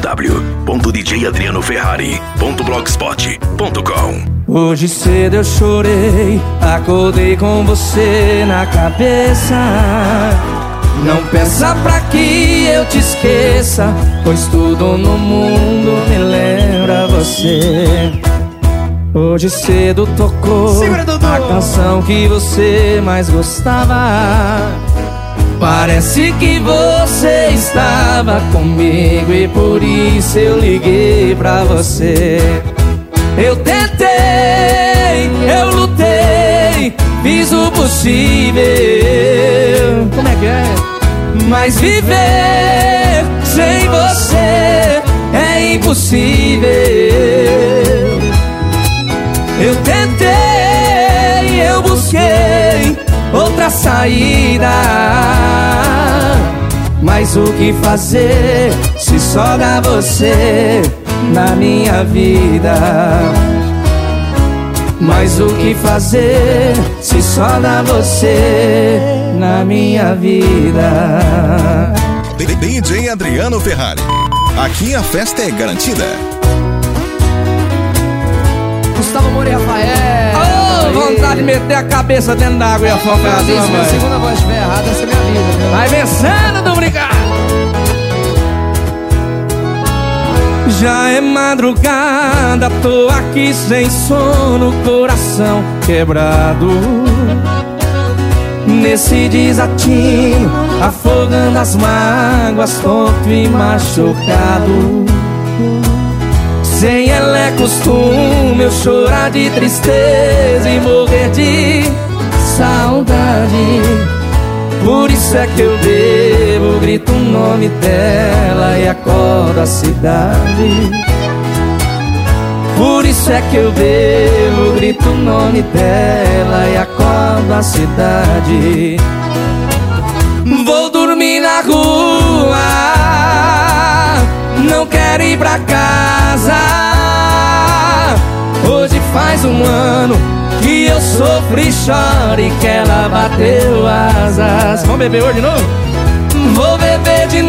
www.djadrianoferrari.blogspot.com. Hoje cedo eu chorei, acordei com você na cabeça. Não peça pra que eu te esqueça, pois tudo no mundo me lembra você. Hoje cedo tocou a canção que você mais gostava. Parece que você estava comigo e por isso eu liguei pra você. Eu tentei, eu lutei, fiz o possível. Como é que é? Mas viver sem você é impossível. Eu tentei, eu busquei outra saída, mas o que fazer se só dá você na minha vida? Mas o que fazer se só dá você na minha vida? DJ Adriano Ferrari. Aqui a festa é garantida. Gustavo Moura e Rafael. Oh, vontade de meter a cabeça dentro d'água e afogar. Se minha segunda voz estiver errada, essa é minha vida, viu? Vai vencendo, do obrigado. Já é madrugada, tô aqui sem sono, coração quebrado. Nesse desatino, afogando as mágoas, tonto e machucado. Sem ela é costume eu chorar de tristeza e morrer de saudade. Por isso é que eu bebo, grito o nome dela e acordo a cidade. Por isso é que eu bebo, grito o nome dela e acordo a cidade. Vou dormir na rua, não quero ir pra casa. Hoje faz um ano que eu sofro e choro e que ela bateu asas. Vamos beber hoje de novo? Vou beber de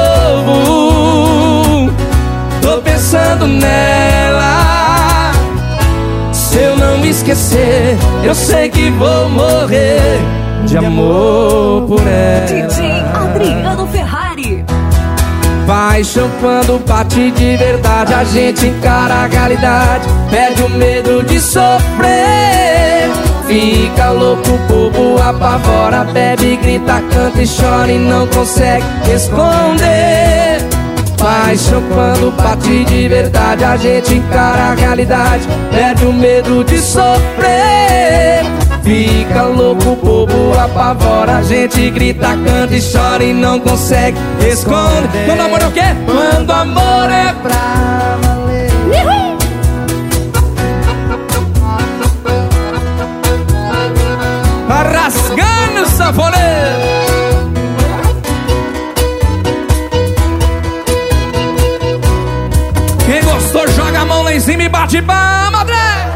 novo. Tô pensando nela. Se eu não me esquecer, eu sei que vou morrer de amor por ela. DJ Adriano Ferrari. Paixão quando bate de verdade, a gente encara a realidade, perde o medo de sofrer. Fica louco, bobo, apavora, bebe, grita, canta e chora e não consegue esconder. Paixão quando bate de verdade, a gente encara a realidade, perde o medo de sofrer. Fica louco, bobo, apavora, a gente grita, canta e chora e não consegue esconder. Quando amor é o quê? Quando amor é pra valer. Tá rasgando o sanfoneiro. Quem gostou joga a mão lá em cima e bate palma, André.